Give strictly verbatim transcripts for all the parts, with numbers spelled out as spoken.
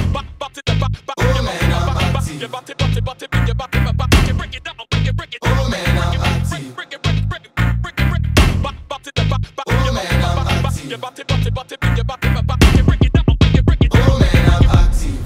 Oh man, I'm active. Oh man, I'm active. Oh man, I'm active. Oh man, I'm active.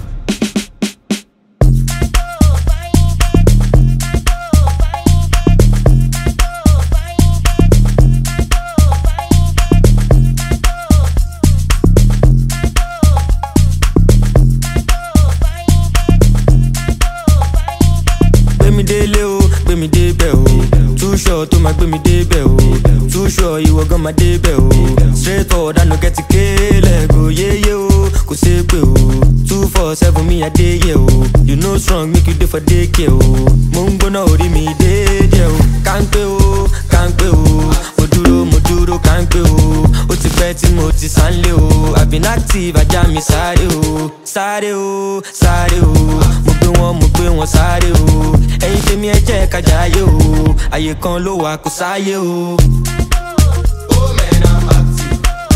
Gbemi délé o, gbemi débẹ̀ o. Too sure tó máa gbemi débẹ̀ o. Too sure ìwọ gan máa débẹ̀ o. Straight forward I no get to kéèlẹ̀ go yéyé o, kò ṣe pé o. Two four seven mi àdéyẹ o. You know strong make you dey for daycare o. Mo ń gbóná orí mi déédéé o. Kánpé o, kánpé o. Mo dúró, mo dúró kánpé o. Ó ti pẹ́ tí mo ti sánlé o. I've been active, ajá mi sáré o. Sáré o, sáré o. Mo gbé wọn, mo gbé wọn sáré o. Ẹ̀yin tèmi ẹ jẹ́ ká jayé o. Àyè kan ló wà kò sáyé o. Oh man, I'm active.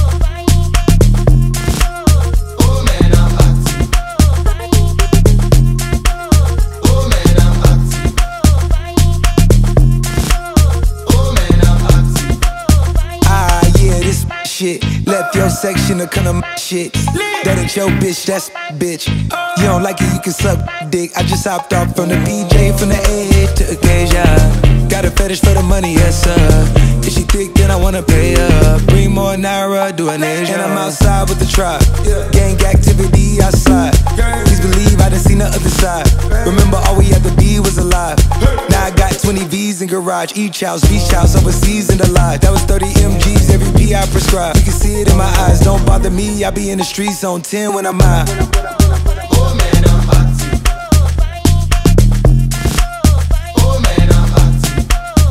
Oh man, I'm active. Oh man, I'm active. Oh man, I'm active. Ah, yeah, this shit. Left your section to kind of shit. That ain't your bitch, that's bitch. You don't like it, you can suck dick. I just hopped off from the B J, from the A to Acacia. Got a fetish for the money, yes sir. If she thick, then I wanna pay her. Bring more Naira, do an Asia. And I'm outside with the tribe. Gang activity outside. Please believe I done seen the other side. Remember all we had to be was alive. Now I got twenty V's in garage. Each house, beach house, overseas and alive. That was thirty M Gs, every P I prescribed. You can see it in my eyes, don't bother me. I be in the streets on ten when I'm high. Oh man, I'm active. Oh man, I'm active.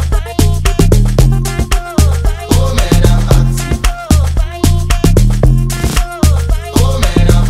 Oh man, I'm active. Oh man, I'm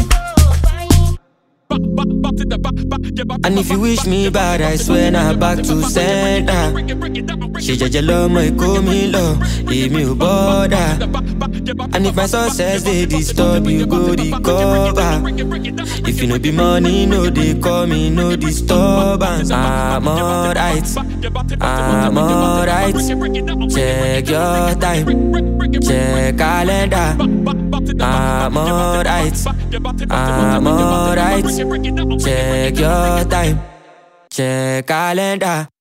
active. And if you wish me bad, I swear now back to sender. Ṣe jẹ́jẹ́ lọ́mọ Èkó mi lọ, èmi ò bother. And if my success dey disturb you, go recover. If you no be money, no dey call me, no disturbance. I'm alright, I'm alright. Check your time, check calendar. I'm alright, I'm alright. Check your time, check calendar.